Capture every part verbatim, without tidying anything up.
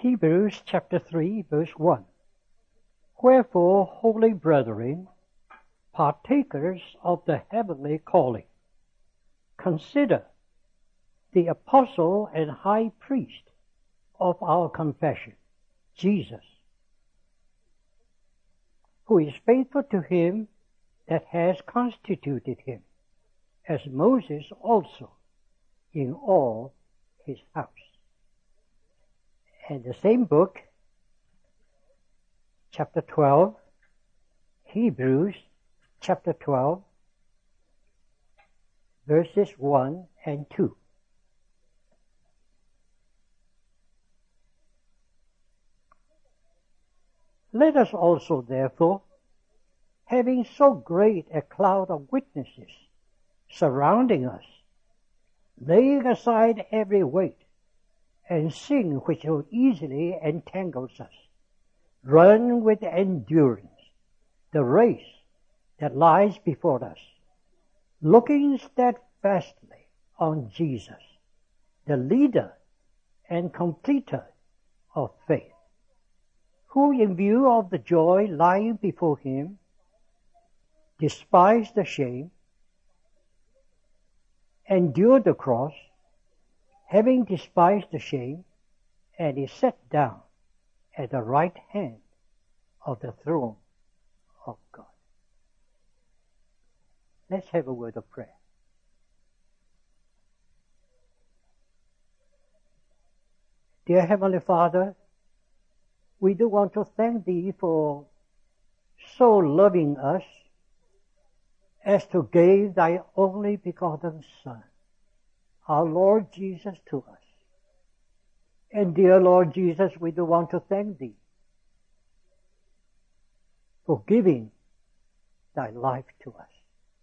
Hebrews chapter three, verse one. Wherefore, holy brethren, partakers of the heavenly calling, consider the apostle and high priest of our confession, Jesus, who is faithful to him that has constituted him, as Moses also in all his house. And the same book, chapter twelve, Hebrews chapter twelve, verses one and two. Let us also, therefore, having so great a cloud of witnesses surrounding us, laying aside every weight and sin which so easily entangles us, run with endurance the race that lies before us, looking steadfastly on Jesus, the leader and completer of faith, who in view of the joy lying before him despised the shame, endured the cross, having despised the shame, and is set down at the right hand of the throne of God. Let's have a word of prayer. Dear Heavenly Father, we do want to thank Thee for so loving us as to give Thy only begotten Son, our Lord Jesus, to us. And dear Lord Jesus, we do want to thank Thee for giving Thy life to us.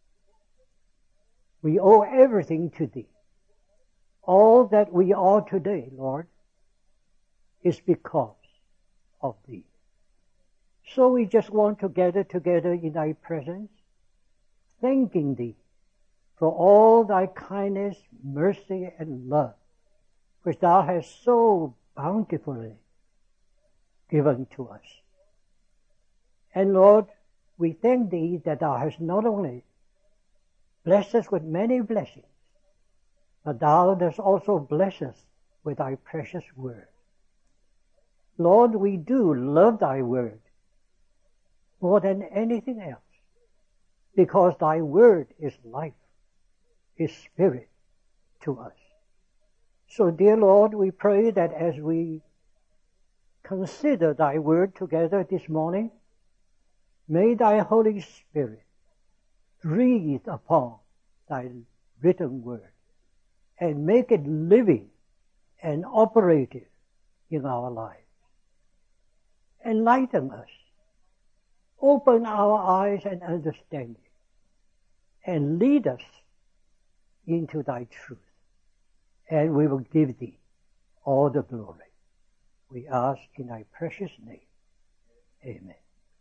We owe everything to Thee. All that we are today, Lord, is because of Thee. So we just want to gather together in Thy presence, thanking Thee for all Thy kindness, mercy, and love, which Thou hast so bountifully given to us. And Lord, we thank Thee that Thou hast not only blessed us with many blessings, but Thou dost also bless us with Thy precious word. Lord, we do love Thy word more than anything else, because Thy word is life, is spirit to us. So, dear Lord, we pray that as we consider Thy word together this morning, may Thy Holy Spirit breathe upon Thy written word and make it living and operative in our lives. Enlighten us, open our eyes and understanding, and lead us into Thy truth, and we will give Thee all the glory. We ask in Thy precious name. Amen.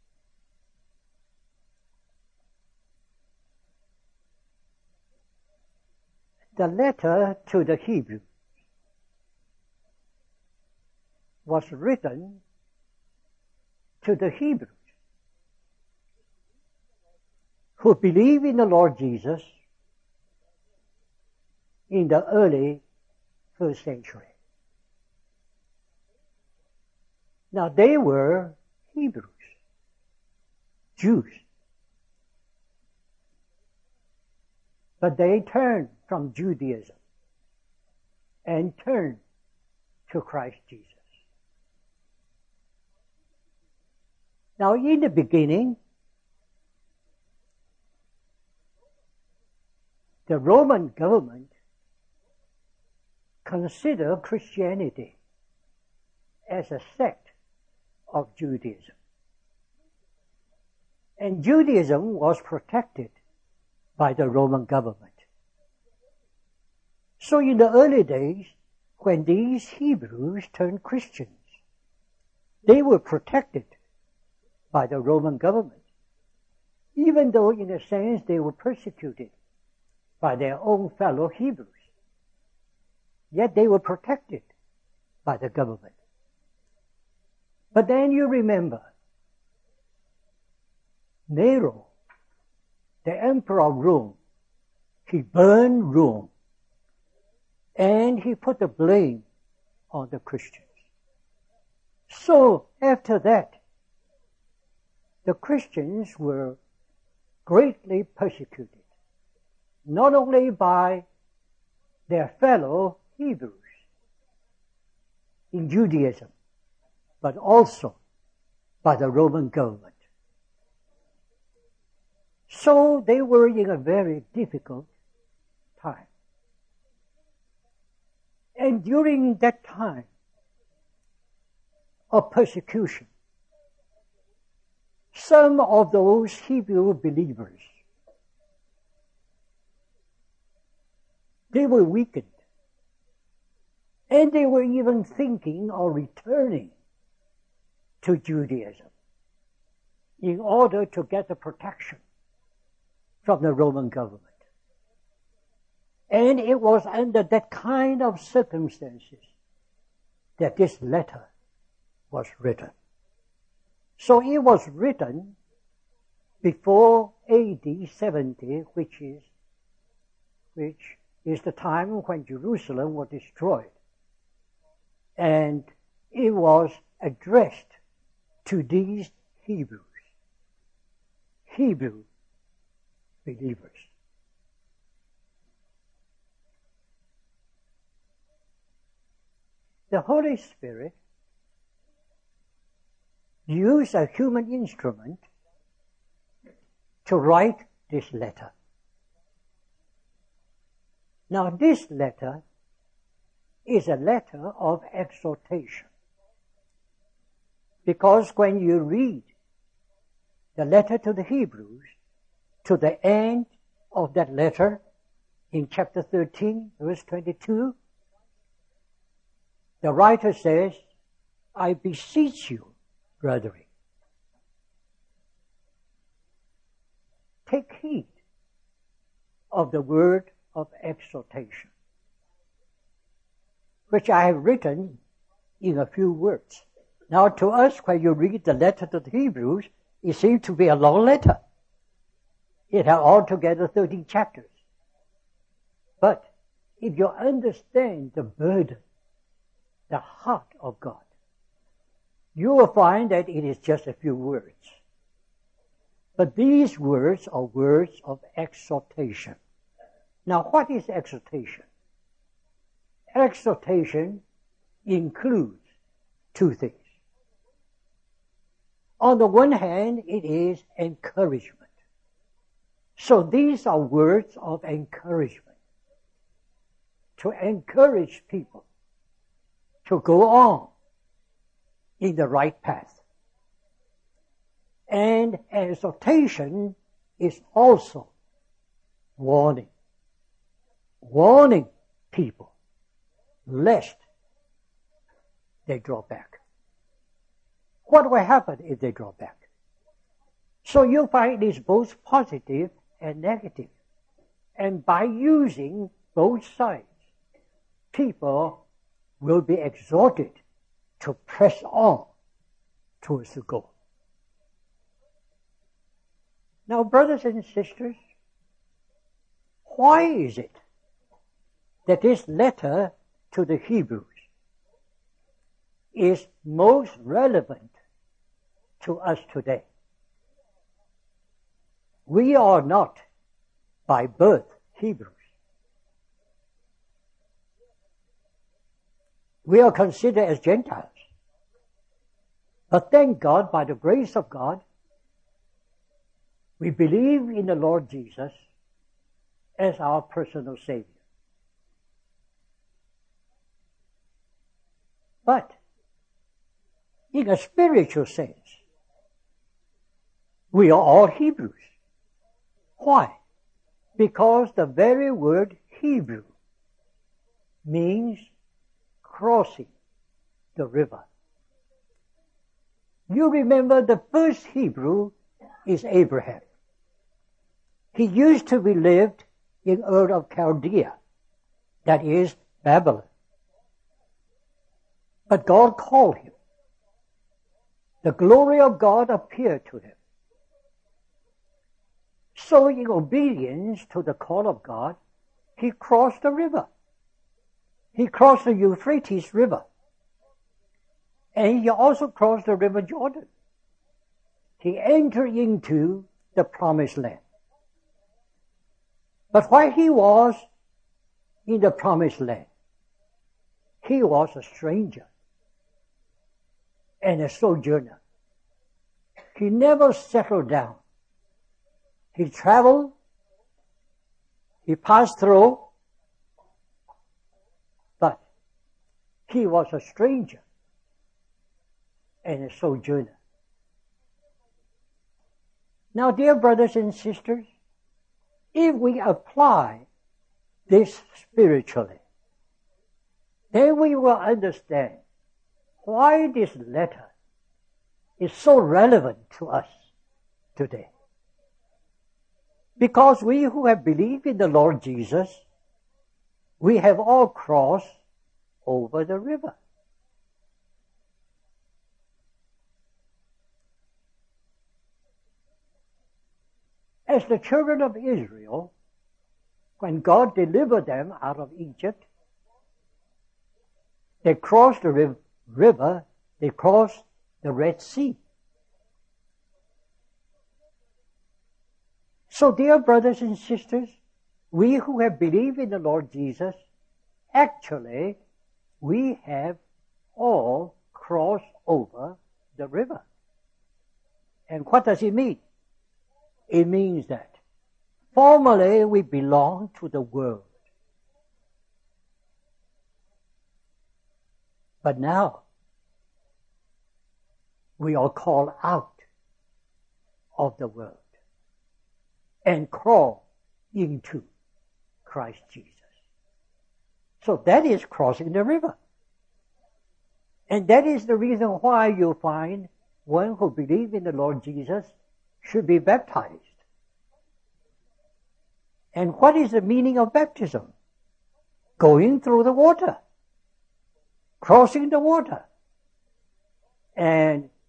The letter to the Hebrews was written to the Hebrews who believe in the Lord Jesus in the early first century. Now they were Hebrews, Jews, but they turned from Judaism and turned to Christ Jesus. Now in the beginning, the Roman government considered Christianity as a sect of Judaism. And Judaism was protected by the Roman government. So in the early days, when these Hebrews turned Christians, they were protected by the Roman government, even though in a sense they were persecuted by their own fellow Hebrews. Yet they were protected by the government. But then you remember, Nero, the emperor of Rome, he burned Rome, and he put the blame on the Christians. So after that, the Christians were greatly persecuted, not only by their fellow Hebrews in Judaism, but also by the Roman government. So they were in a very difficult time. And during that time of persecution, some of those Hebrew believers, they were weakened. And they were even thinking of returning to Judaism in order to get the protection from the Roman government. And it was under that kind of circumstances that this letter was written. So it was written before A D seventy, which is, which is the time when Jerusalem was destroyed. And it was addressed to these Hebrews, Hebrew believers. The Holy Spirit used a human instrument to write this letter. Now this letter is a letter of exhortation. Because when you read the letter to the Hebrews, to the end of that letter, in chapter thirteen, verse twenty-two, the writer says, I beseech you, brethren, take heed of the word of exhortation, which I have written in a few words. Now to us, when you read the letter to the Hebrews, it seems to be a long letter. It has altogether thirteen chapters. But if you understand the burden, the heart of God, you will find that it is just a few words. But these words are words of exhortation. Now, what is exhortation? Exhortation includes two things. On the one hand, it is encouragement. So these are words of encouragement. To encourage people to go on in the right path. And exhortation is also warning. Warning people lest they draw back. What will happen if they draw back? So you find it is both positive and negative. And by using both sides, people will be exhorted to press on towards the goal. Now, brothers and sisters, why is it that this letter to the Hebrews is most relevant to us today? We are not, by birth, Hebrews. We are considered as Gentiles. But thank God, by the grace of God, we believe in the Lord Jesus as our personal Savior. But in a spiritual sense, we are all Hebrews. Why? Because the very word Hebrew means crossing the river. You remember the first Hebrew is Abraham. He used to be lived in Ur of Chaldea, that is Babylon. But God called him. the glory of God appeared to him. So in obedience to the call of God, he crossed the river. He crossed the Euphrates River. And he also crossed the River Jordan. He entered into the promised land. But while he was in the promised land, he was a stranger and a sojourner. He never settled down. He traveled, he passed through, but he was a stranger and a sojourner. Now, dear brothers and sisters, if we apply this spiritually, then we will understand why this letter is so relevant to us today. Because we who have believed in the Lord Jesus, we have all crossed over the river. As the children of Israel, when God delivered them out of Egypt, they crossed the riv- river, they crossed the Red Sea. So, dear brothers and sisters, we who have believed in the Lord Jesus, actually, we have all crossed over the river. And what does it mean? It means that formerly we belonged to the world. But now, we are called out of the world and crawl into Christ Jesus. So that is crossing the river. And that is the reason why you find one who believes in the Lord Jesus should be baptized. And what is the meaning of baptism? Going through the water. Crossing the water. And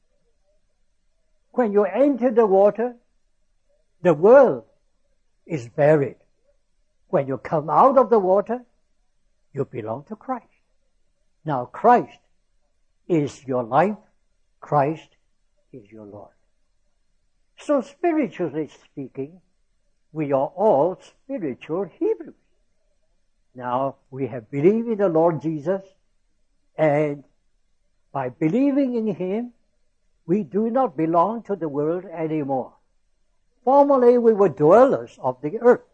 when you enter the water, the world is buried. When you come out of the water, you belong to Christ. Now Christ is your life. Christ is your Lord. So spiritually speaking, we are all spiritual Hebrews. Now we have believed in the Lord Jesus, and by believing in Him, we do not belong to the world anymore. Formerly we were dwellers of the earth.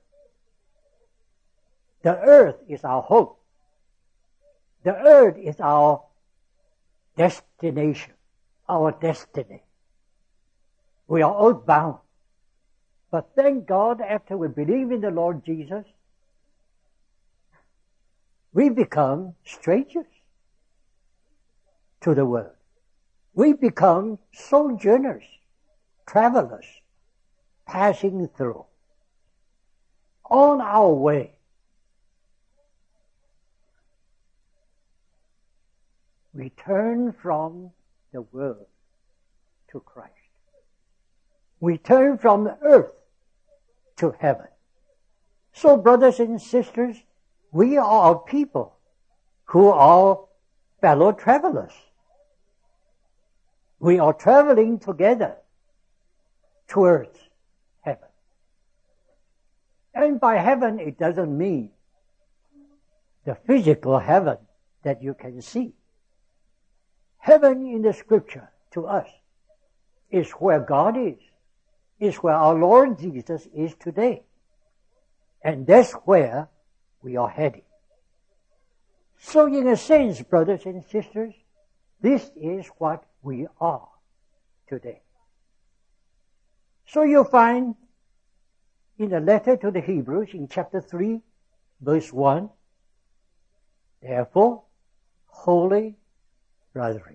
The earth is our hope. The earth is our destination, our destiny. We are outbound. But thank God, after we believe in the Lord Jesus, we become strangers to the world. We become sojourners, travelers, passing through, on our way. We turn from the world to Christ. We turn from the earth to heaven. So, brothers and sisters, we are a people who are fellow travelers. We are traveling together towards heaven. And by heaven, it doesn't mean the physical heaven that you can see. Heaven in the Scripture to us is where God is, is where our Lord Jesus is today. And that's where we are heading. So in a sense, brothers and sisters, this is what we are today. So you find in the letter to the Hebrews in chapter three, verse one, therefore, holy brethren,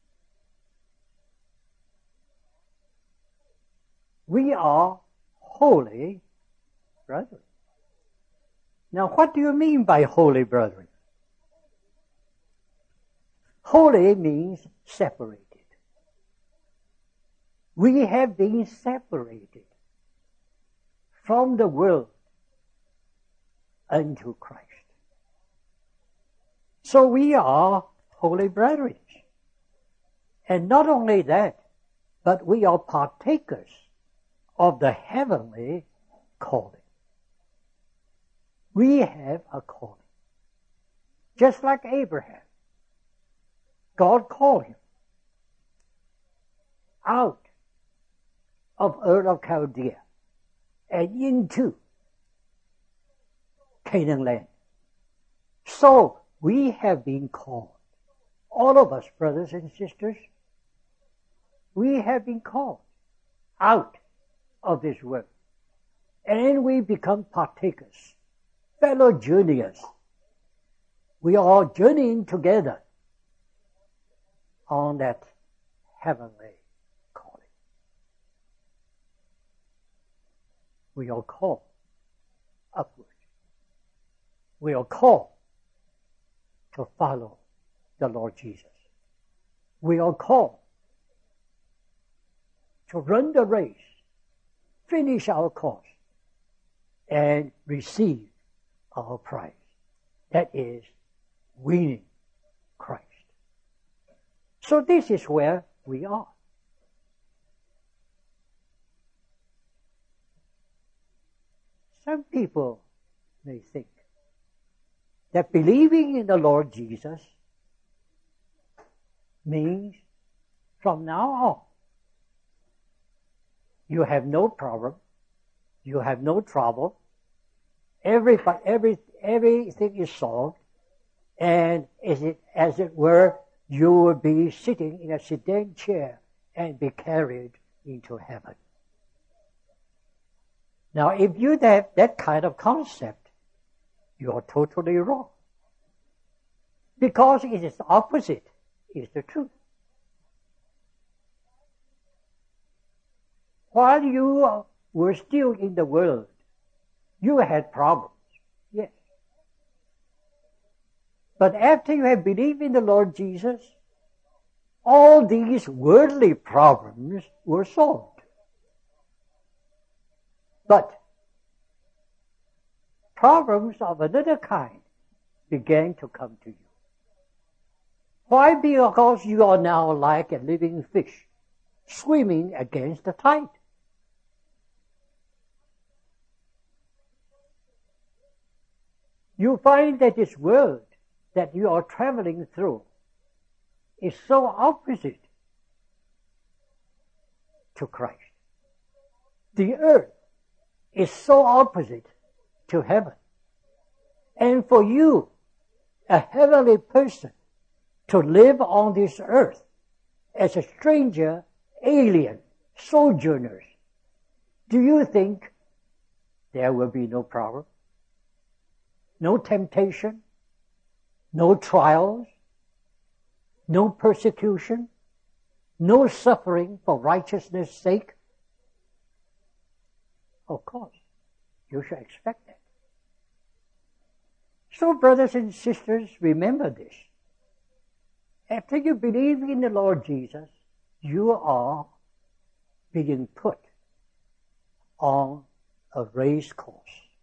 we are holy brethren. Now, what do you mean by holy brethren? Holy means separated. We have been separated from the world unto Christ. So we are holy brethren. And not only that, but we are partakers of the heavenly calling. We have a calling. Just like Abraham. God called him out of Ur of Chaldea and into Canaan land. So we have been called. All of us, brothers and sisters, we have been called out of this world. And we become partakers, fellow journeyers. We are all journeying together on that heavenly calling. We are called upward. We are called to follow the Lord Jesus. We are called to run the race, finish our course, and receive our prize. That is winning Christ. So this is where we are. Some people may think that believing in the Lord Jesus means from now on you have no problem, you have no trouble, every, every, everything is solved, and as it, as it were, you will be sitting in a sedan chair and be carried into heaven. Now, if you have that kind of concept, you are totally wrong. Because it is the opposite, is the truth. While you were still in the world, you had problems, yes. But after you have believed in the Lord Jesus, all these worldly problems were solved. But problems of another kind began to come to you. Why? Because you are now like a living fish, swimming against the tide. You find that this world that you are traveling through is so opposite to Christ. The earth is so opposite to heaven. And for you, a heavenly person, to live on this earth as a stranger, alien, sojourners, do you think there will be no problem? No temptation? No trials? No persecution? No suffering for righteousness' sake? Of course, you should expect that. So, brothers and sisters, remember this. After you believe in the Lord Jesus, you are being put on a race course.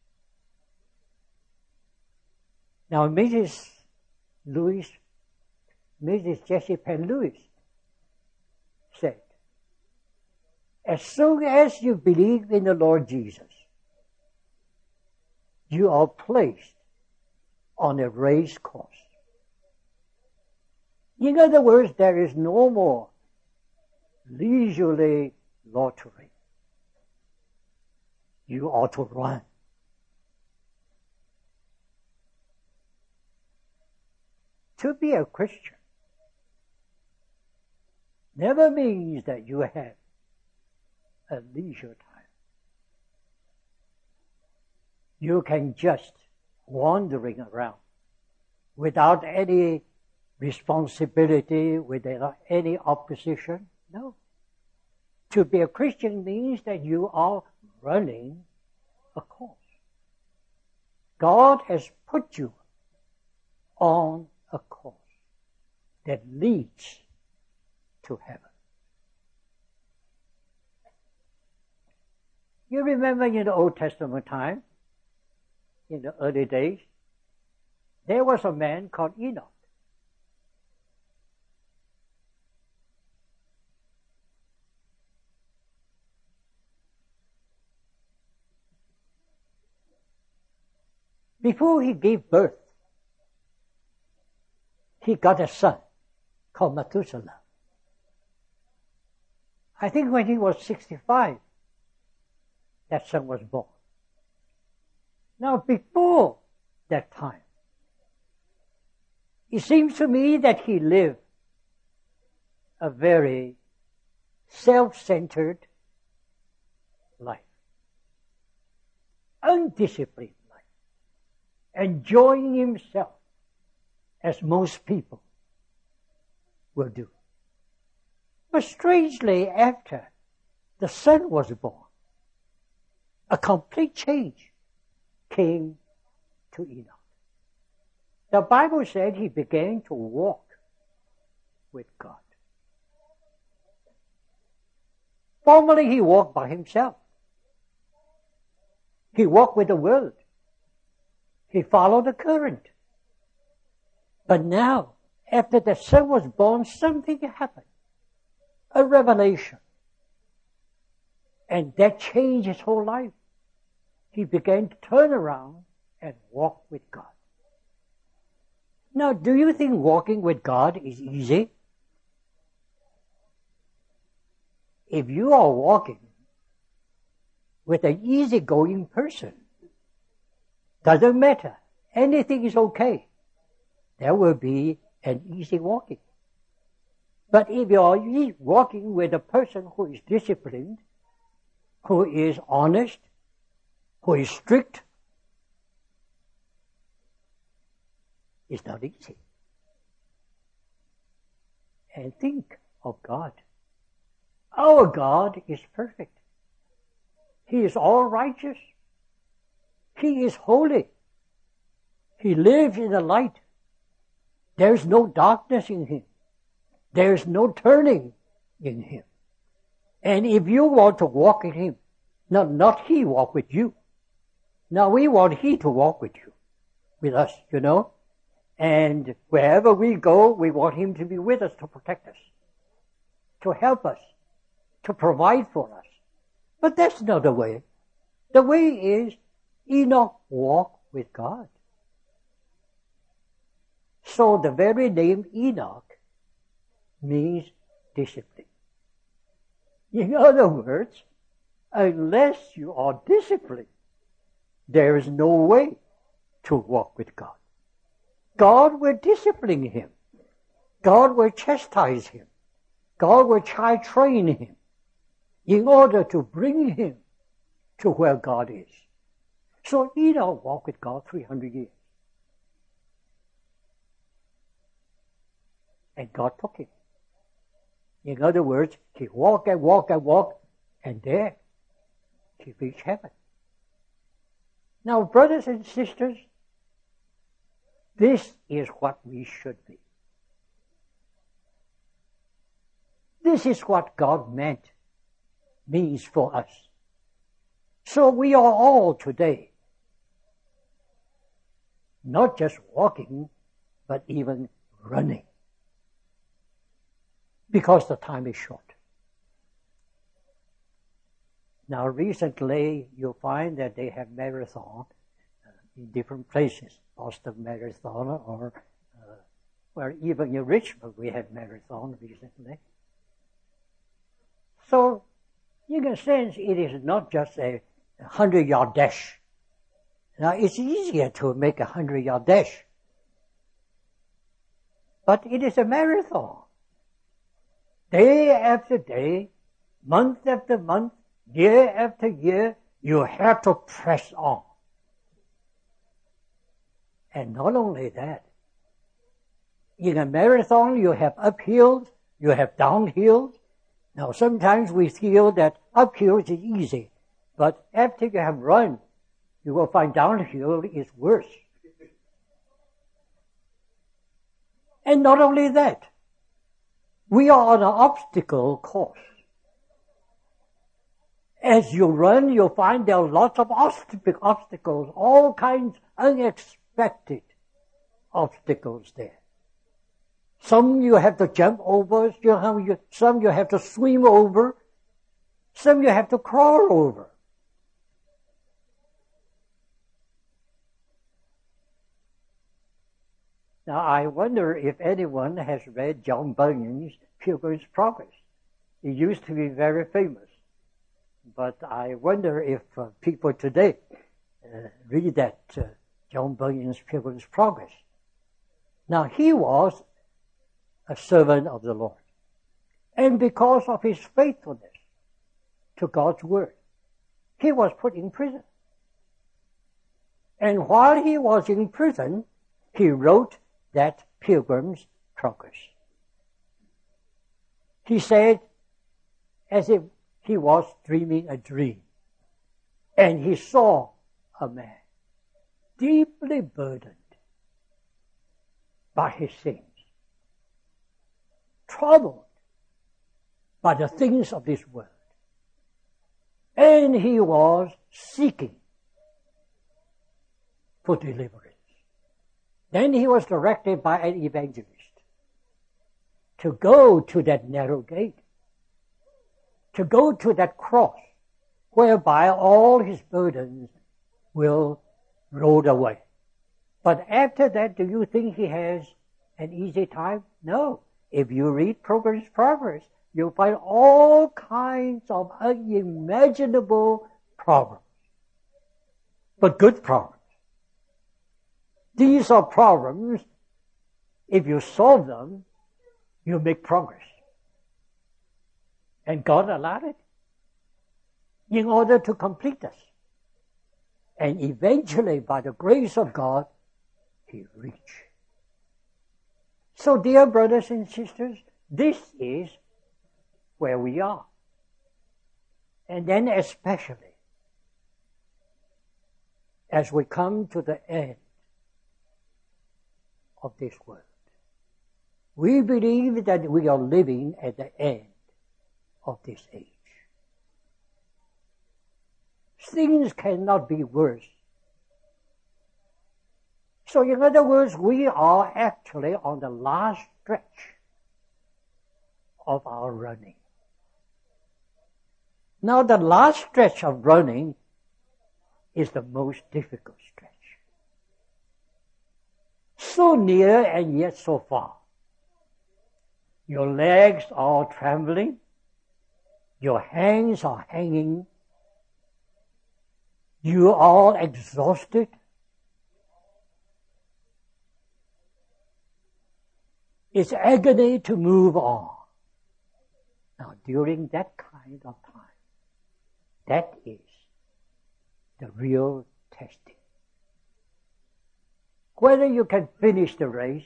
Now, Missus Lewis, Missus Jessie Penn Lewis said, as soon as you believe in the Lord Jesus, you are placed on a race course. In other words, there is no more leisurely loitering. You ought to run. To be a Christian never means that you have a leisure time. You can just wandering around without any responsibility, without any opposition. No. To be a Christian means that you are running a course. God has put you on a course that leads to heaven. You remember in the Old Testament time, in the early days, there was a man called Enoch. Before he gave birth, he got a son called Methuselah. I think when he was sixty-five, that son was born. Now, before that time, it seems to me that he lived a very self-centered life, undisciplined life, enjoying himself as most people will do. But strangely, after the son was born, a complete change came to Enoch. The Bible said he began to walk with God. Formerly he walked by himself. He walked with the world. He followed the current. But now, after the son was born, something happened. A revelation. And that changed his whole life. He began to turn around and walk with God. Now, do you think walking with God is easy? If you are walking with an easygoing person, doesn't matter. Anything is okay. There will be an easy walking. But if you are walking with a person who is disciplined, who is honest, who is strict, it's not easy. And think of God. Our God is perfect. He is all righteous. He is holy. He lives in the light. There is no darkness in him. There is no turning in him. And if you want to walk in him, now not he walk with you. Now we want he to walk with you, with us, you know. And wherever we go, we want him to be with us to protect us, to help us, to provide for us. But that's not the way. The way is Enoch walked with God. So the very name Enoch means discipline. In other words, unless you are disciplined, there is no way to walk with God. God will discipline him. God will chastise him. God will try train him in order to bring him to where God is. So Enoch walked with God three hundred years. And God took him. In other words, he walked and walked and walked, and there he reached heaven. Now, brothers and sisters, this is what we should be. This is what God meant, means for us. So we are all today not just walking, but even running. Because the time is short. Now recently you'll find that they have marathon uh, in different places. Boston Marathon or uh, where even in Richmond we had marathon recently. So in a sense it is not just a hundred yard dash. Now it's easier to make a hundred yard dash. But it is a marathon. Day after day, month after month, year after year, you have to press on. And not only that, in a marathon you have uphills, you have downhills. Now sometimes we feel that uphills is easy, but after you have run, you will find downhill is worse. And not only that, we are on an obstacle course. As you run, you'll find there are lots of obstacles, all kinds unexpected obstacles there. Some you have to jump over, some you have to swim over, some you have to crawl over. Now, I wonder if anyone has read John Bunyan's Pilgrim's Progress. It used to be very famous. But I wonder if uh, people today uh, read that uh, John Bunyan's Pilgrim's Progress. Now, he was a servant of the Lord. And because of his faithfulness to God's word, he was put in prison. And while he was in prison, he wrote that Pilgrim's Progress. He said, as if he was dreaming a dream, and he saw a man deeply burdened by his sins, troubled by the things of this world, and he was seeking for deliverance. Then he was directed by an evangelist to go to that narrow gate, to go to that cross, whereby all his burdens will roll away. But after that, do you think he has an easy time? No. If you read Pilgrim's Progress, you'll find all kinds of unimaginable problems, but good problems. These are problems, if you solve them, you make progress. And God allowed it in order to complete us. And eventually, by the grace of God, he reached. So, dear brothers and sisters, this is where we are. And then especially, as we come to the end of this world, we believe that we are living at the end of this age. Things cannot be worse. So in other words, we are actually on the last stretch of our running. Now the last stretch of running is the most difficult stretch. So near and yet so far. Your legs are trembling. Your hands are hanging. You are all exhausted. It's agony to move on. Now, during that kind of time, that is the real testing. Whether you can finish the race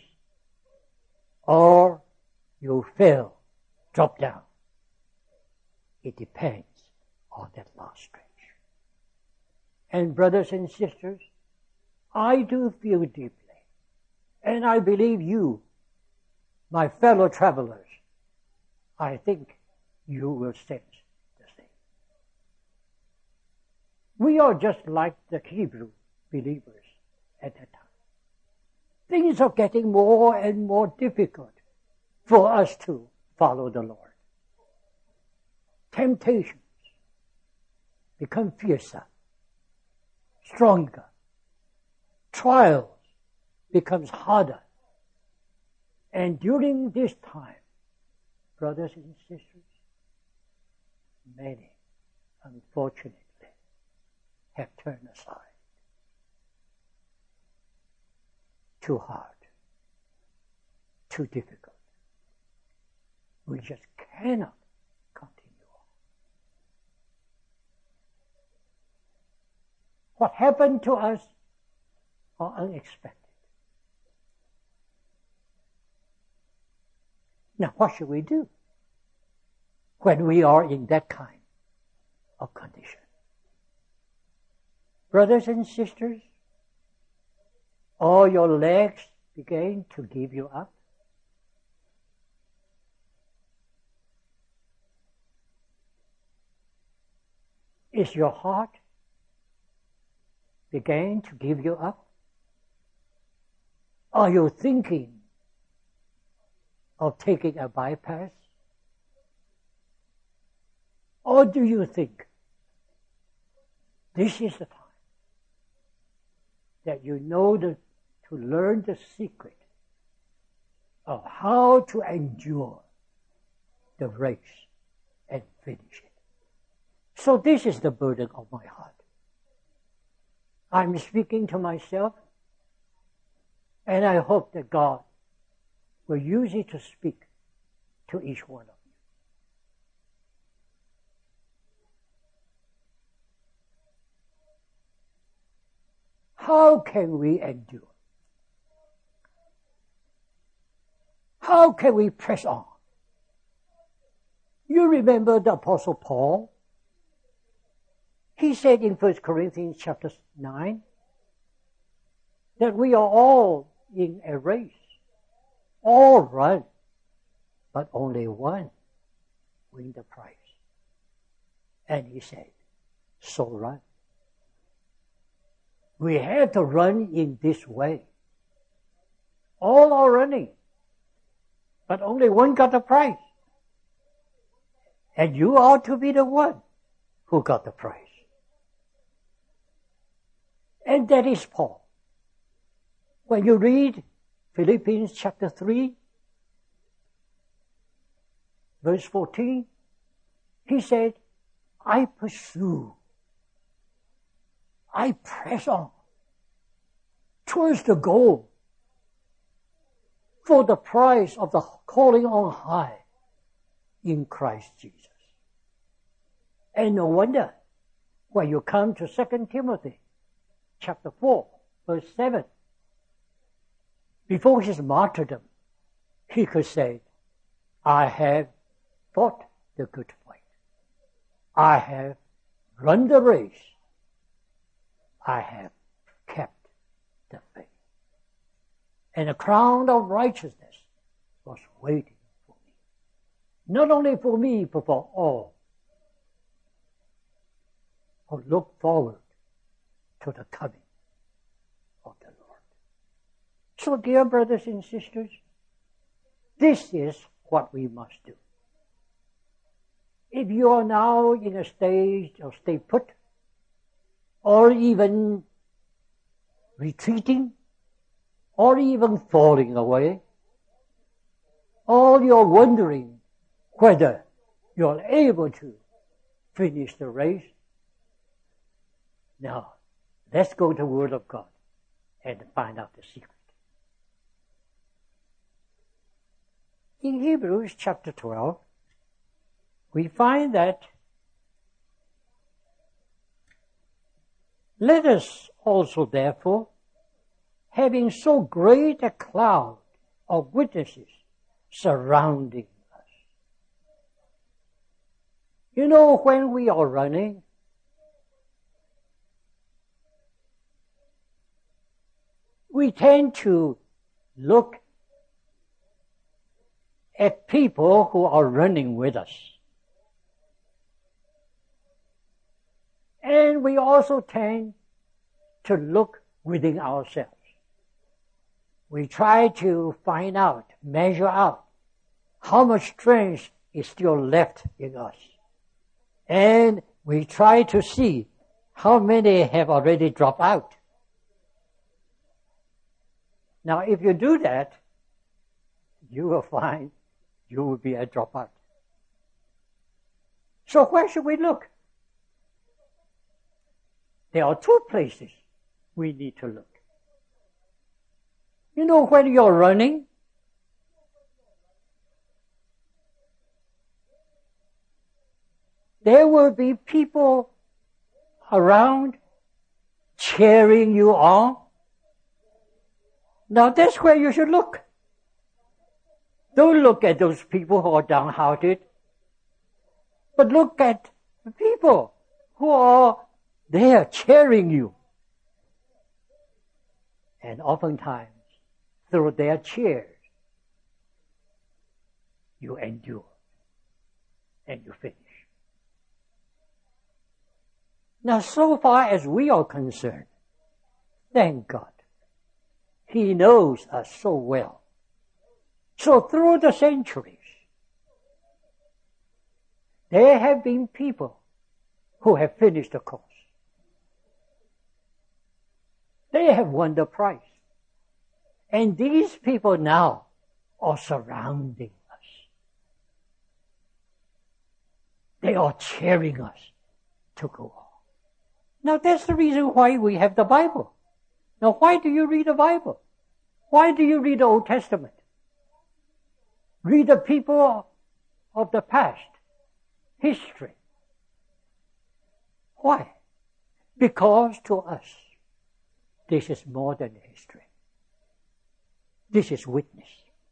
or you fail, drop down, it depends on that last stretch. And brothers and sisters, I do feel deeply, and I believe you, my fellow travelers, I think you will sense the same. We are just like the Hebrew believers at that time. Things are getting more and more difficult for us to follow the Lord. Temptations become fiercer, stronger. Trials becomes harder. And during this time, brothers and sisters, many, unfortunately, have turned aside. Too hard. Too difficult. We just cannot continue on. What happened to us are unexpected. Now, what should we do when we are in that kind of condition? Brothers and sisters, all your legs begin to give you up. Is your heart beginning to give you up? Are you thinking of taking a bypass? Or do you think this is the time that you know the, to learn the secret of how to endure the race and finish it? So this is the burden of my heart. I'm speaking to myself, and I hope that God will use it to speak to each one of you. How can we endure? How can we press on? You remember the Apostle Paul? He said in First Corinthians chapter nine that we are all in a race. All run, but only one win the prize. And he said, so run. We have to run in this way. All are running, but only one got the prize. And you are to be the one who got the prize. And that is Paul. When you read Philippians chapter three, verse fourteen, he said, I pursue, I press on towards the goal for the prize of the calling on high in Christ Jesus. And no wonder when you come to Second Timothy chapter four, verse seven, before his martyrdom, he could say, I have fought the good fight. I have run the race. I have kept the faith. And a crown of righteousness was waiting for me. Not only for me, but for all who look forward to the coming of the Lord. So, dear brothers and sisters, this is what we must do. If you are now in a stage of stay put, or even retreating, or even falling away, or you're wondering whether you're able to finish the race, now, let's go to the Word of God and find out the secret. In Hebrews chapter twelve, we find that let us also therefore, having so great a cloud of witnesses surrounding us. You know, when we are running, we tend to look at people who are running with us. And we also tend to look within ourselves. We try to find out, measure out how much strength is still left in us. And we try to see how many have already dropped out. Now, if you do that, you will find you will be a dropout. So where should we look? There are two places we need to look. You know, when you're running, there will be people around cheering you on. Now that's where you should look. Don't look at those people who are downhearted, but look at the people who are there cheering you. And oftentimes, through their cheers, you endure and you finish. Now, so far as we are concerned, thank God, He knows us so well. So through the centuries, there have been people who have finished the course. They have won the prize. And these people now are surrounding us. They are cheering us to go on. Now that's the reason why we have the Bible. Now why do you read the Bible? Why do you read the Old Testament? Read the people of the past, history. Why? Because to us, this is more than history. This is witness.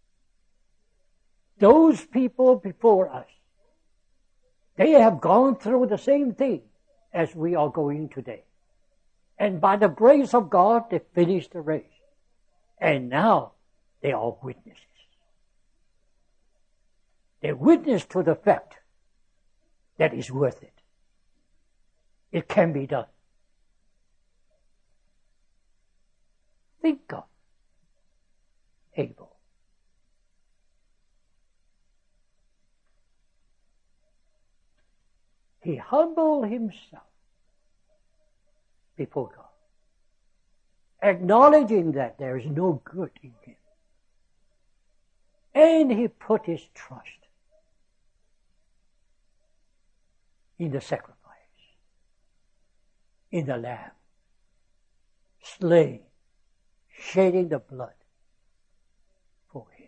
Those people before us, they have gone through the same thing as we are going today. And by the grace of God, they finished the race. And now they are witnesses. They witness to the fact that it's worth it. It can be done. Think of Abel. He humbled himself before God, acknowledging that there is no good in him. And he put his trust in the sacrifice, in the lamb, slain, shedding the blood for him.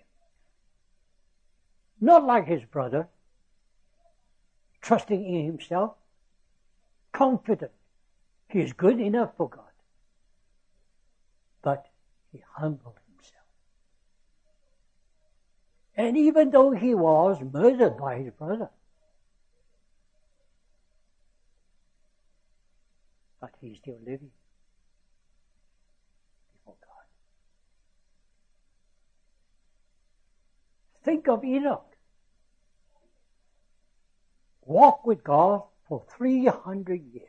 Not like his brother, trusting in himself, confident he is good enough for God. But he humbled himself. And even though he was murdered by his brother, but he's still living before God. Think of Enoch. Walk with God for three hundred years,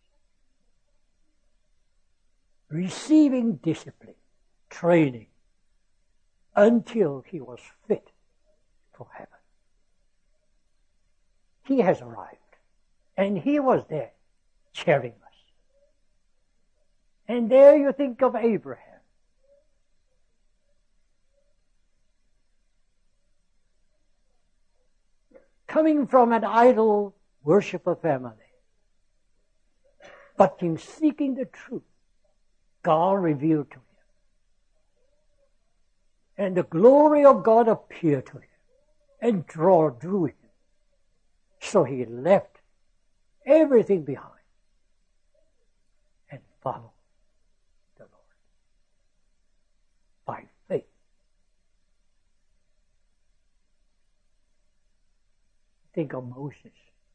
receiving discipline, training, until he was fit for heaven. He has arrived, and he was there cheering us. And there you think of Abraham. Coming from an idol worshiper family, but in seeking the truth, God revealed to him. And the glory of God appeared to him and draw, drew him. So he left everything behind and followed the Lord by faith. Think of Moses.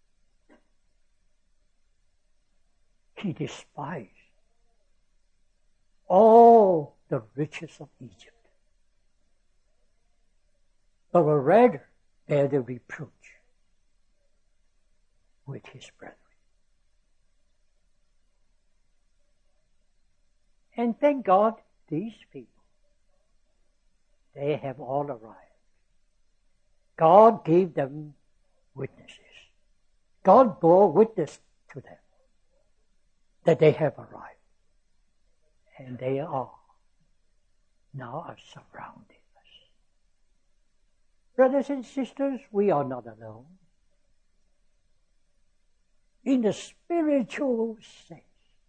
He despised all the riches of Egypt, but would rather bear the reproach with his brethren. And thank God, these people, they have all arrived. God gave them witnesses. God bore witness to them that they have arrived. And they are now are surrounding us. Brothers and sisters, we are not alone. In the spiritual sense,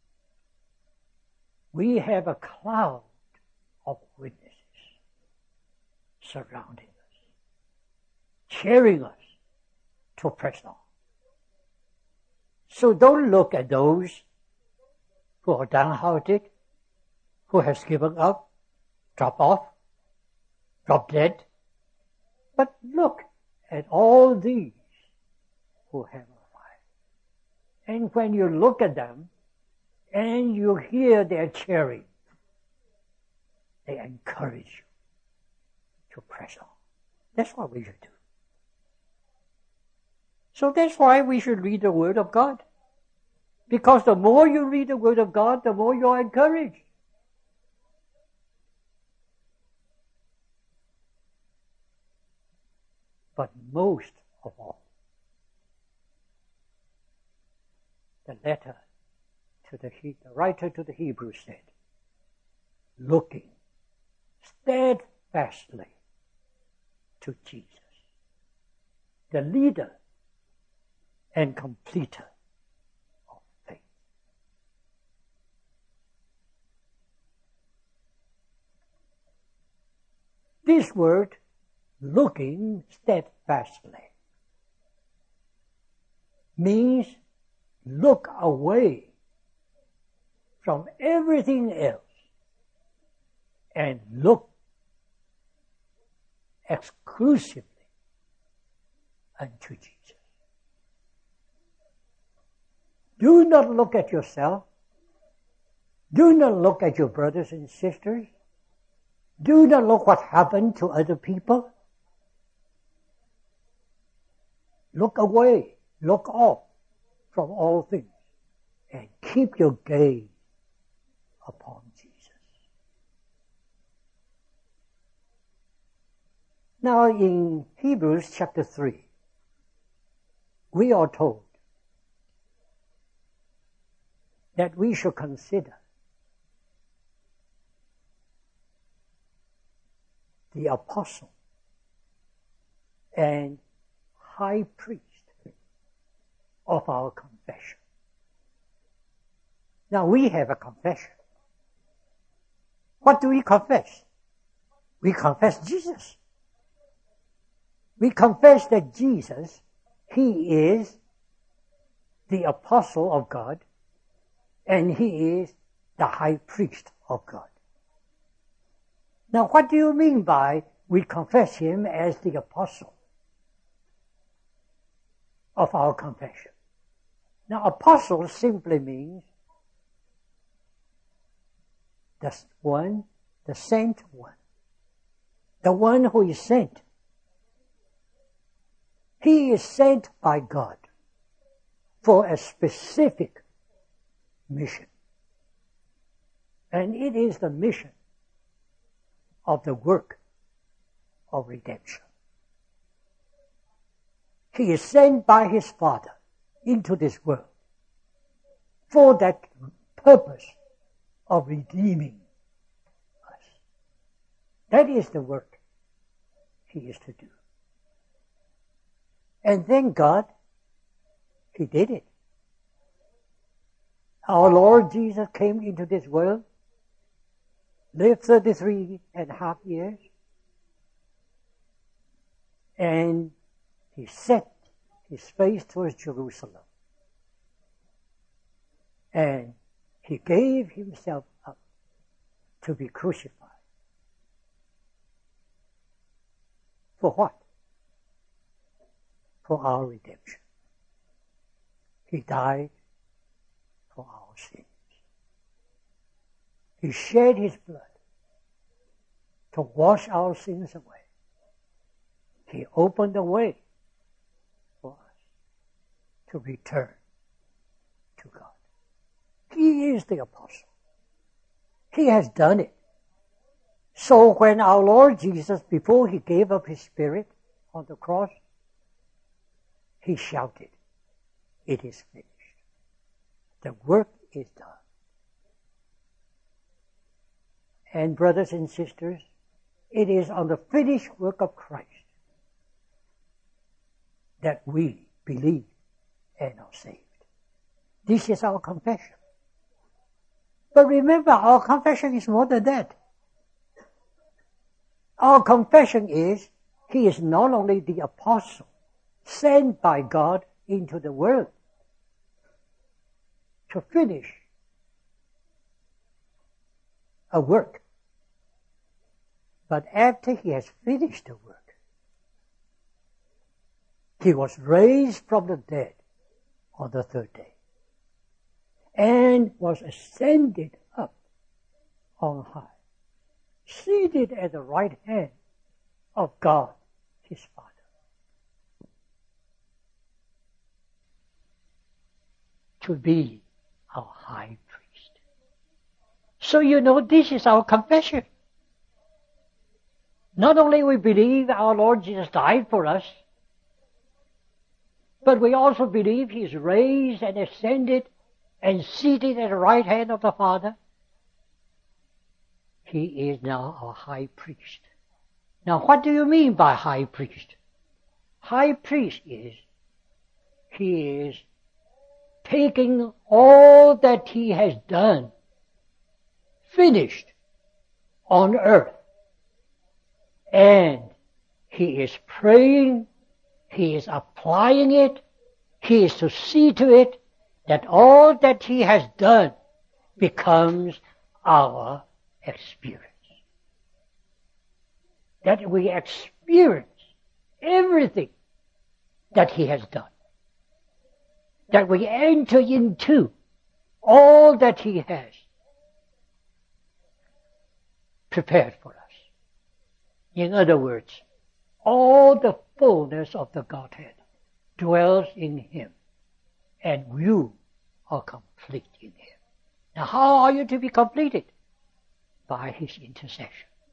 we have a cloud of witnesses surrounding us, cheering us to press on. So don't look at those who are downhearted, who has given up, dropped off, dropped dead. But look at all these who have arrived. And when you look at them and you hear their cheering, they encourage you to press on. That's what we should do. So that's why we should read the Word of God. Because the more you read the Word of God, the more you are encouraged. But most of all, the letter to the, the writer to the Hebrews said, looking steadfastly to Jesus, the leader and completer of faith. This word, looking steadfastly, means look away from everything else and look exclusively unto Jesus. Do not look at yourself. Do not look at your brothers and sisters. Do not look what happened to other people. Look away, look off from all things, and keep your gaze upon Jesus. Now in Hebrews chapter three, we are told that we should consider the apostle and high priest of our confession. Now we have a confession. What do we confess? We confess Jesus. We confess that Jesus, He is the apostle of God, and He is the high priest of God. Now what do you mean by we confess Him as the apostle of our confession? Now apostle simply means the one, the sent one, the one who is sent. He is sent by God for a specific mission. And it is the mission of the work of redemption. He is sent by His Father into this world for that purpose of redeeming us. That is the work He is to do. And thank God, He did it. Our Lord Jesus came into this world, lived thirty-three and a half years, and He set His face towards Jerusalem. And He gave Himself up to be crucified. For what? For our redemption. He died for our sins. He shed His blood to wash our sins away. He opened the way for us to return to God. He is the apostle. He has done it. So when our Lord Jesus, before He gave up His spirit on the cross, He shouted, "It is finished." The work is done. And brothers and sisters, it is on the finished work of Christ that we believe and are saved. This is our confession. But remember, our confession is more than that. Our confession is He is not only the apostle sent by God into the world to finish a work, but after He has finished the work, He was raised from the dead on the third day and was ascended up on high, seated at the right hand of God, His Father. To be our high priest. So you know this is our confession. Not only we believe our Lord Jesus died for us, but we also believe He is raised and ascended and seated at the right hand of the Father. He is now our high priest. Now what do you mean by high priest? High priest is, he is taking all that he has done, finished on earth, and he is praying, he is applying it, he is to see to it that all that he has done becomes our experience. That we experience everything that he has done. That we enter into all that he has prepared for us. In other words, all the fullness of the Godhead dwells in him, and you are complete in him. Now how are you to be completed? By his intercession.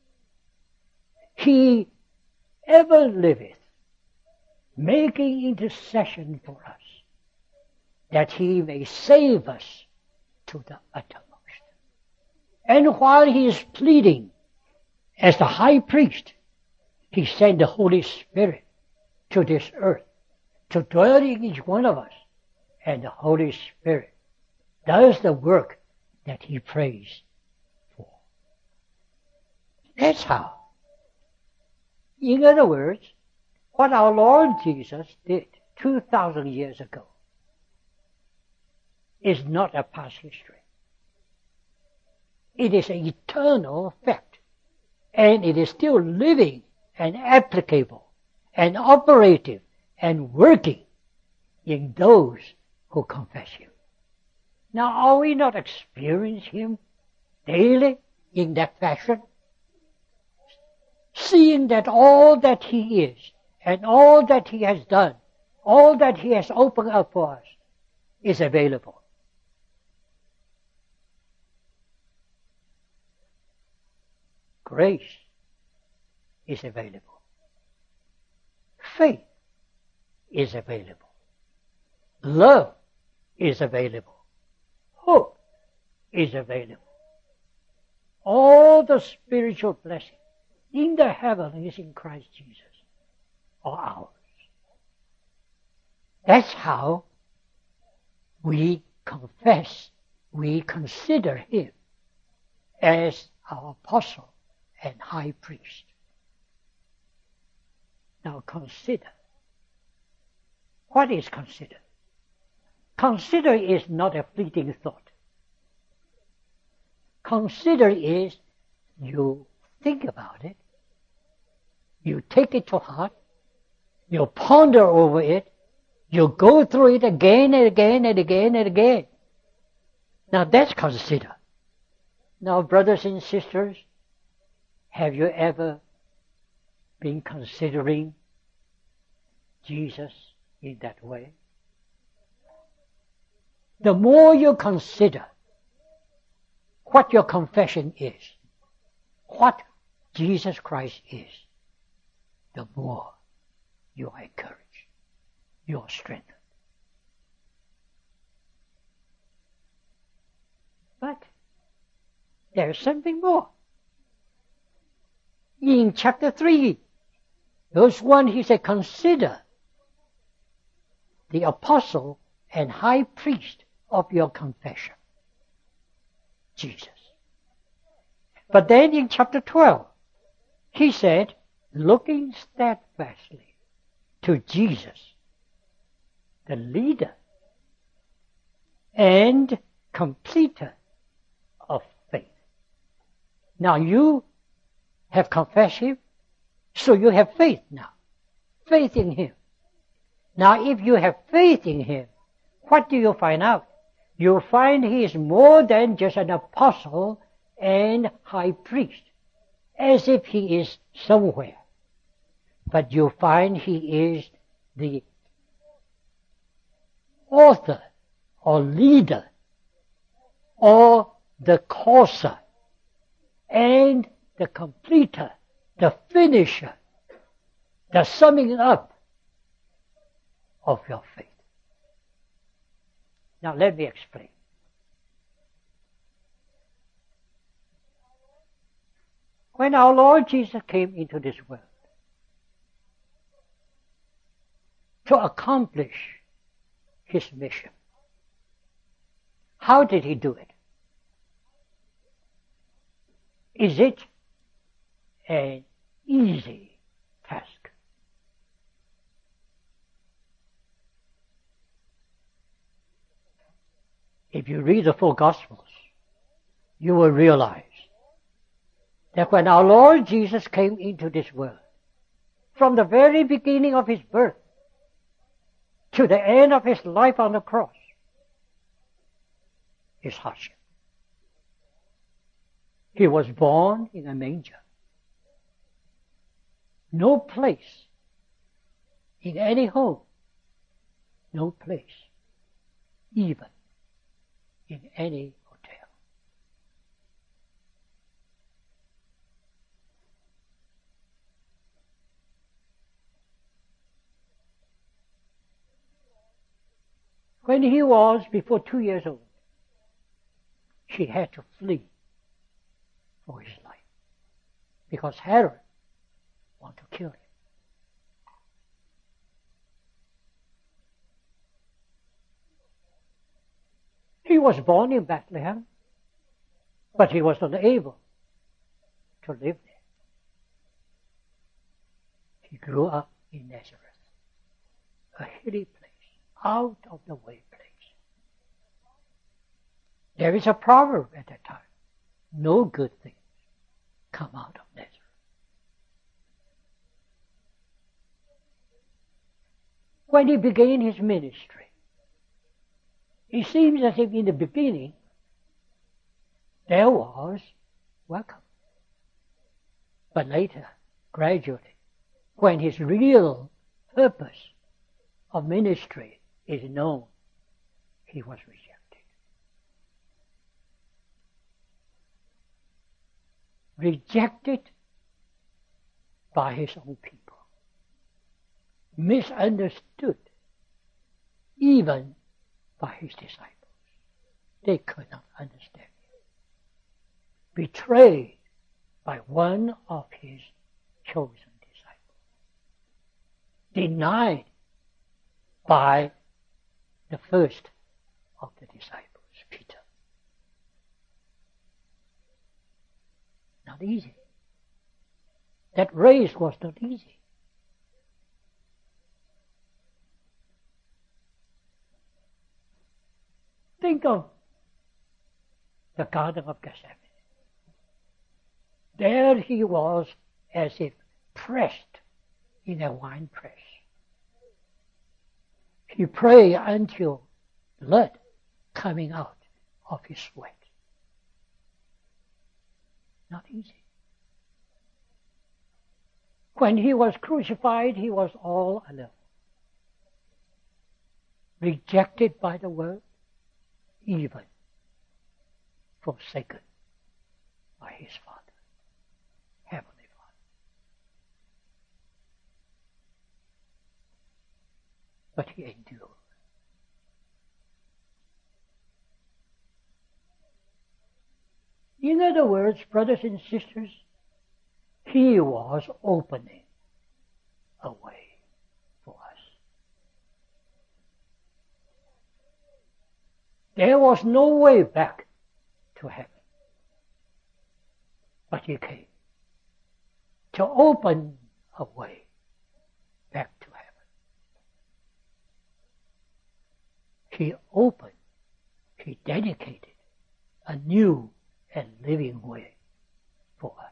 He ever liveth, making intercession for us, that he may save us to the uttermost. And while he is pleading as the high priest, he sent the Holy Spirit to this earth to dwell in each one of us, and the Holy Spirit does the work that he prays for. That's how. In other words, what our Lord Jesus did two thousand years ago is not a past history. It is an eternal fact, and it is still living and applicable and operative and working in those who confess him. Now, are we not experiencing him daily in that fashion? Seeing that all that he is, and all that he has done, all that he has opened up for us, is available. Grace is available. Faith is available. Love is available. Hope is available. All the spiritual blessings in the heavenlies in Christ Jesus are ours. That's how we confess, we consider him as our apostle and high priest. Now consider. What is consider? Consider is not a fleeting thought. Consider is you think about it, you take it to heart, you ponder over it, you go through it again and again and again and again. Now that's consider. Now, brothers and sisters, have you ever been considering Jesus in that way? The more you consider what your confession is, what Jesus Christ is, the more you are encouraged, you are strengthened. But there is something more. In chapter three, verse one, he said, consider the apostle and high priest of your confession, Jesus. But then in chapter twelve, he said, looking steadfastly to Jesus, the leader and completer of faith. Now you have confessed him, so you have faith now. Faith in him. Now if you have faith in him, what do you find out? You find he is more than just an apostle and high priest, as if he is somewhere. But you find he is the author or leader or the causer and the completer, the finisher, the summing up of your faith. Now let me explain. When our Lord Jesus came into this world to accomplish His mission, how did He do it? Is it an easy task? If you read the four Gospels, you will realize that when our Lord Jesus came into this world, from the very beginning of His birth to the end of His life on the cross, is hardship. He was born in a manger. No place in any home, no place even in any hotel. When he was before two years old, she had to flee for his life because Herod wanted to kill him. He was born in Bethlehem, but he was unable to live there. He grew up in Nazareth, a hilly place, out of the way place. There is a proverb at that time: no good things come out of Nazareth. When he began his ministry, it seems as if in the beginning there was welcome. But later, gradually, when his real purpose of ministry is known, he was rejected. Rejected by his own people. Misunderstood even by his disciples. They could not understand him. Betrayed by one of his chosen disciples. Denied by the first of the disciples, Peter. Not easy. That race was not easy. Think of the Garden of Gethsemane. There he was as if pressed in a wine press. He prayed until blood coming out of his sweat. Not easy. When he was crucified, he was all alone. Rejected by the world, even forsaken by his Father, Heavenly Father. But he endured. In other words, brothers and sisters, he was opening a way for us. There was no way back to heaven. But he came to open a way back to heaven. He opened, he dedicated a new and living way for us.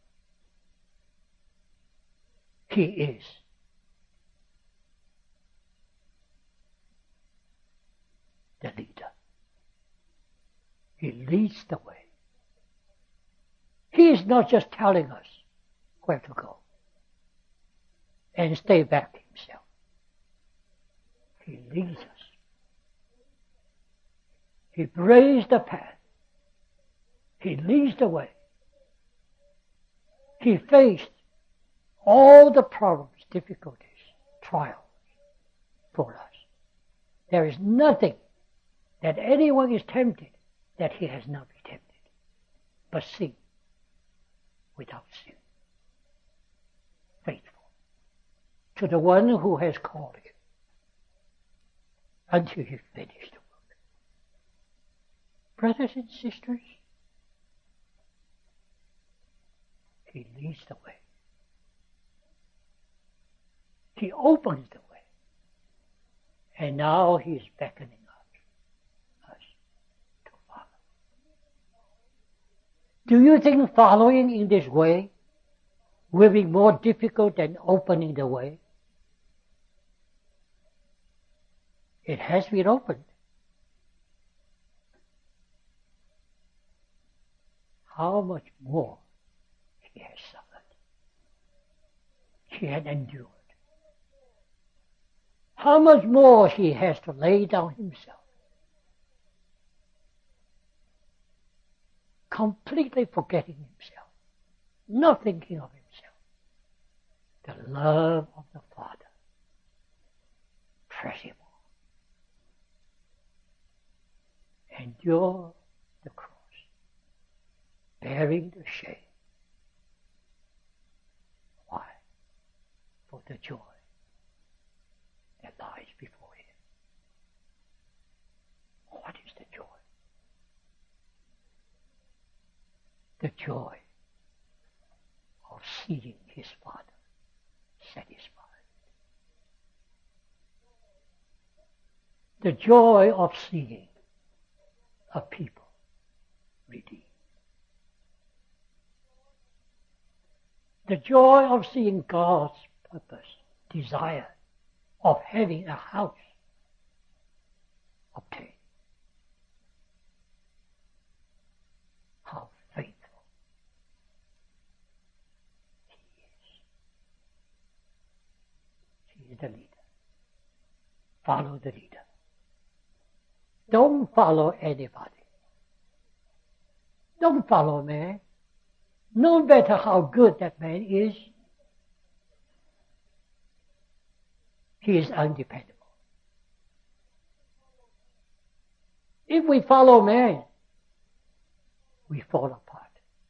He is the leader. He leads the way. He is not just telling us where to go and stay back himself. He leads us. He blazed the path He leads the way. He faced all the problems, difficulties, trials for us. There is nothing that anyone is tempted that he has not been tempted, but sin without sin. Faithful to the one who has called him until he finished the work. Brothers and sisters, he leads the way. He opens the way. And now he is beckoning us, us to follow. Do you think following in this way will be more difficult than opening the way? It has been opened. How much more he has suffered. He had endured. How much more he has to lay down himself. Completely forgetting himself. Not thinking of himself. The love of the Father. Press him on. Endure the cross. Bearing the shame. Why? For the joy that lies before him. What is the joy? The joy of seeing his Father satisfied. The joy of seeing a people redeemed. The joy of seeing God's purpose, desire of having a house obtained. How faithful he is. He is the leader. Follow the leader. Don't follow anybody. Don't follow man. No matter how good that man is, he is undependable. If we follow man, we fall apart.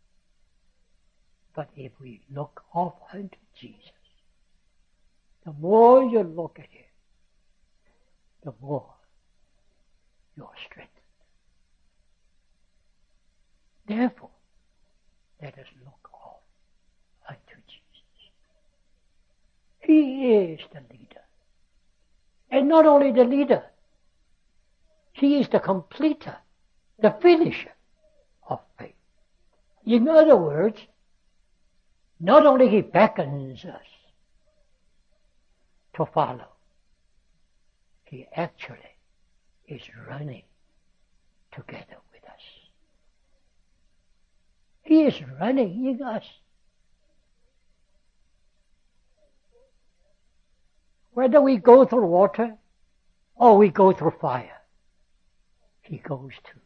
But if we look off unto Jesus, the more you look at him, the more you are strengthened. Therefore, let us look off unto Jesus. He is the leader. And not only the leader, he is the completer, the finisher of faith. In other words, not only he beckons us to follow, he actually is running together with us. He is running in us. Whether we go through water or we go through fire, he goes to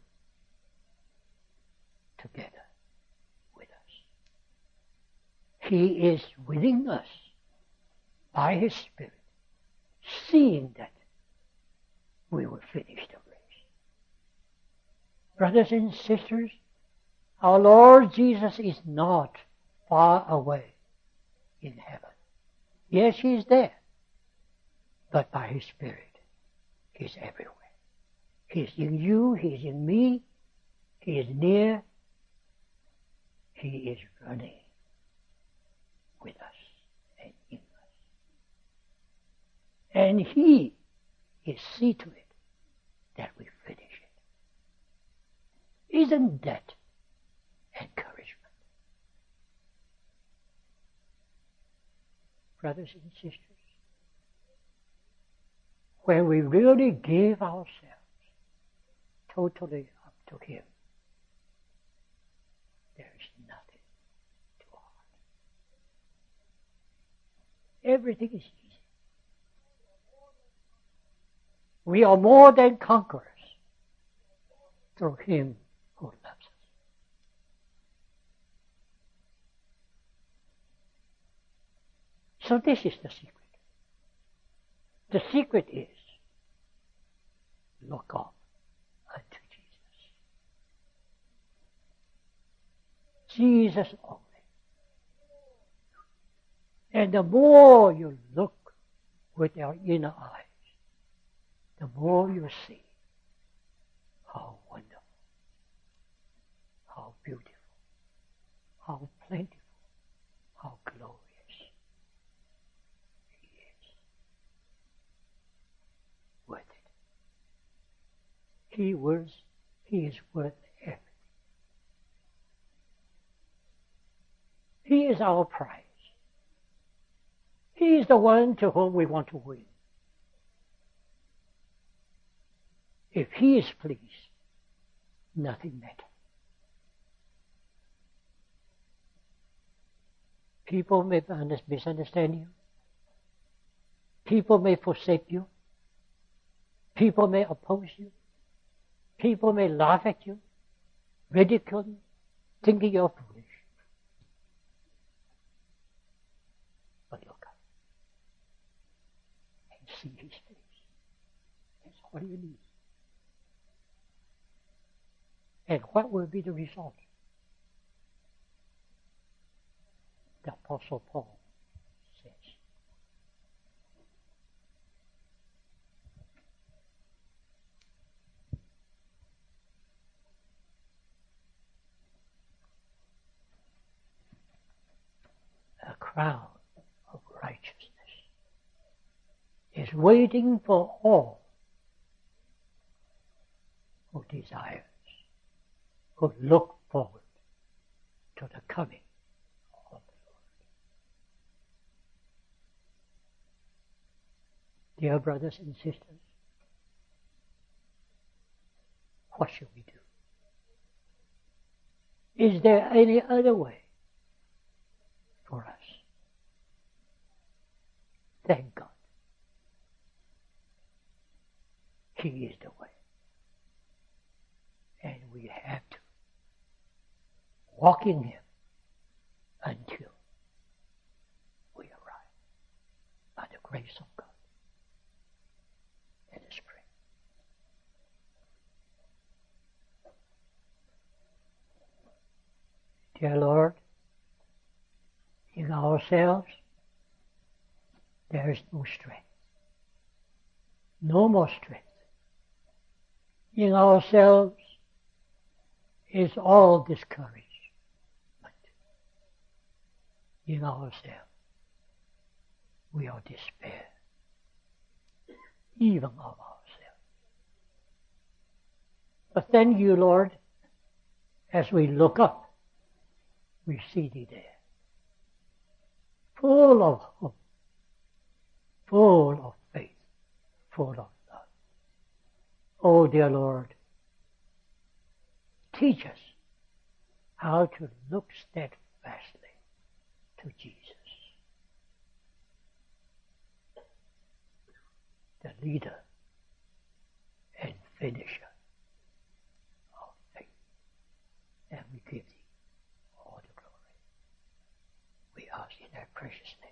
together with us. He is within us by his Spirit, seeing that we will finish the race. Brothers and sisters, our Lord Jesus is not far away in heaven. Yes, he is there. But by his Spirit, he is everywhere. He is in you, he is in me, he is near, he is running with us and in us. And he is see to it that we finish it. Isn't that encouragement? Brothers and sisters, when we really give ourselves totally up to him, there is nothing too hard. Everything is easy. We are more than conquerors through him who loves us. So this is the secret. The secret is look up unto Jesus. Jesus only. And the more you look with your inner eyes, the more you see how wonderful, how beautiful, how plentiful, how glorious He is. Worth it. He was, He is worth everything. He is our prize. He is the one to whom we want to win. If He is pleased, nothing matters. People may misunderstand you. People may forsake you. People may oppose you. People may laugh at you, ridicule you, thinking you're foolish. But look up and see His face. That's all you need. And what will be the result? The Apostle Paul says, a crown of righteousness is waiting for all who desires, who look forward to the coming of the Lord. Dear brothers and sisters, what should we do? Is there any other way for us? Thank God. He is the way. And we have to walk in Him until we arrive by the grace of God. Let us pray. Dear Lord, in ourselves there is no strength. No more strength. In ourselves is all discouragement. In ourselves we are despair, even of ourselves. But thank you, Lord, as we look up, we see Thee there, full of hope, full of faith, full of love. Oh, dear Lord, teach us how to look steadfastly to Jesus, the leader and finisher of faith. And we give Thee all the glory. We ask in Thy precious name.